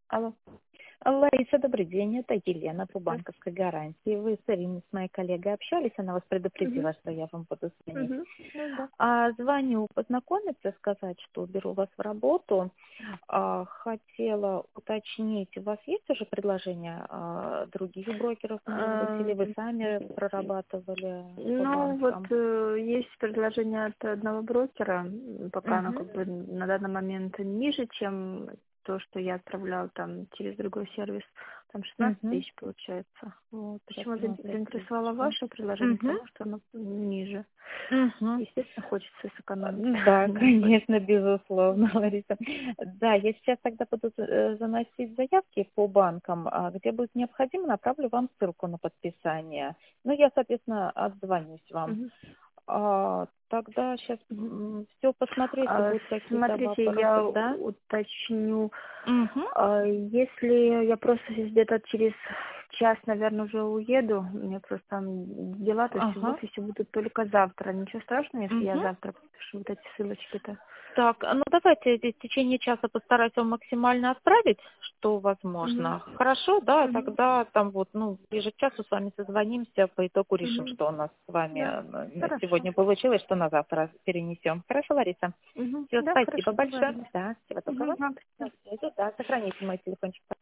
Алло. Лариса, добрый день. Это Елена по Да. банковской гарантии. Вы с Ириной, с моей коллегой, общались, она вас Мгм. предупредила, что я вам буду звонить. Мгм. Ну да. Звоню познакомиться, сказать, что беру вас в работу. Хотела уточнить, у вас есть уже предложения других брокеров, может быть, или вы Эм, сами прорабатывали по Ну вот банкам? есть предложение от одного брокера, пока оно Угу. как бы на данный момент ниже, чем то, что я отправляла там через другой сервис. Там 16 Угу. тысяч получается. Вот. Почему 16 заинтересовало тысяч. ваше предложение? Угу. Потому что оно ниже. Угу. Естественно, хочется сэкономить. Да, Вот. конечно, безусловно, Лариса. Да, я сейчас тогда буду заносить заявки по банкам, где будет необходимо, направлю вам ссылку на подписание. Ну, я, соответственно, отзвонюсь вам. Мгм. Тогда сейчас Мгм. все посмотрю, если будут какие-то Смотрите, вопросы, я да? уточню. Угу. Если я просто где-то через час, наверное, уже уеду, у меня просто там дела, то есть в Ага. офисе буду только завтра. Ничего страшного, если я Угу. завтра подпишу вот эти ссылочки-то? Так, ну давайте здесь в течение часа постараюсь вам максимально отправить, что Угу. возможно. Хорошо, да, Угу. тогда там вот, ближе к часу с вами созвонимся, по итогу решим, Угу. что у нас с вами Да, хорошо. сегодня получилось, что на завтра перенесем. Хорошо, Лариса? Угу. Все, Да, спасибо хорошо, большое. договорились. Да, всего Угу. доброго. До связи. Да, сохраните мой телефончик.